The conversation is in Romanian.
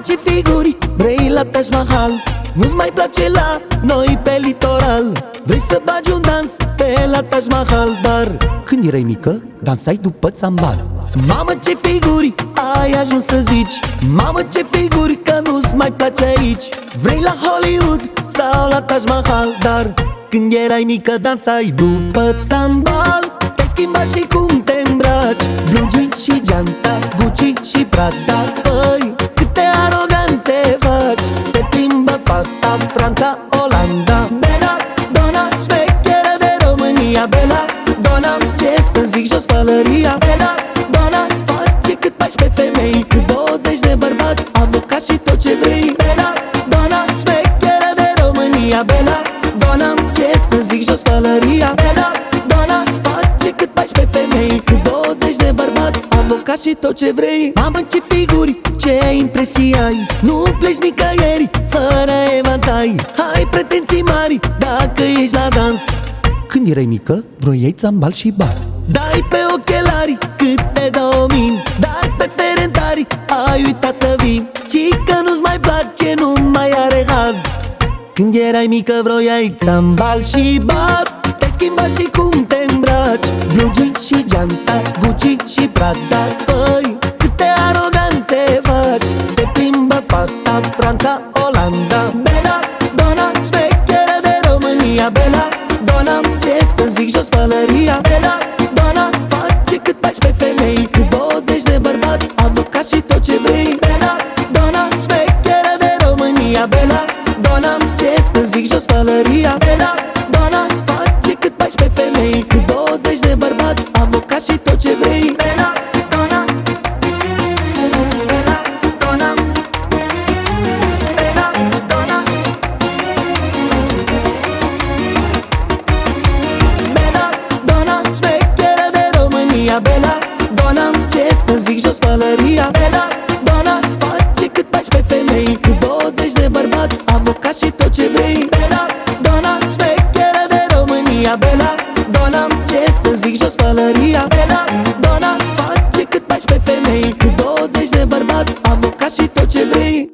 ce figuri vrei la Taj Mahal? Nu-ți mai place la noi pe litoral? Vrei să bagi un dans pe la Taj Mahal? Dar când erai mică, dansai după țambal. Mamă, ce figuri ai ajuns să zici? Mamă, ce figuri că nu-ți mai place aici? Vrei la Hollywood sau la Taj Mahal? Dar când erai mică, dansai după țambal. Te-ai schimbat și cum te îmbraci, blue jeans și geanta, Gucci și Prada. Păi, câte aroganțe faci, se plimbă fata Franța, Olanda. Bella Donna, șmecheră de România. Bella Donna, ce să zic, jos pălăria. Bella Donna, face cât 14 femei, cât 20 de bărbați, avocat și tot ce vrei. Bella Donna, șmecheră de România. Bella Donna, ce să zic, jos pălăria. Bella Donna, face cât 14 femei, cât 20 de bărbați, avocat și tot ce vrei. Mamă, ce figuri, ce impresii ai, nu pleci nicăieri fără evantai. Ai pretenții mari dacă ești la dans. Când erai mică, vroiai țambal și bas. Dai pe ochelari câte 2000, dar pe ferentari ai uitat să vii. Ci că nu-ți mai place, nu mai are haz. Când erai mică, vroiai țambal și bas. Te-ai schimbat și cum te îmbraci, blue jeans și geanta, Gucci și Prada. Păi, câte aroganțe faci, se plimbă fata Franța, Olanda. Bella Donna, șmecheră de România. Bella Donna, ce să zic, jos pălăria. Bella Donna, face cât 14 femei, cât 20 de bărbați, avocat și tot ce vrei. Bella Donna, șmecheră de România. Bella Donna, ce să zic, jos pălăria. Bella Donna, face cât 14 femei, cât 20 de bărbați, avocat și tot ce vrei. Bella Donna, Bella Donna, Bella Donna, Bella Donna, șmecheră de România. Bella Donna, ce să zic, jos pălăria. Bella Donna, face cât 14 femei, cât 20 de bărbați, avocat și tot ce vrei. Bella Donna, șmecheră de România. Bella Donna, ce să zic, jos pălăria. Bella Donna, face cât 14 femei, cât 20 de bărbați, avocat și tot ce vrei.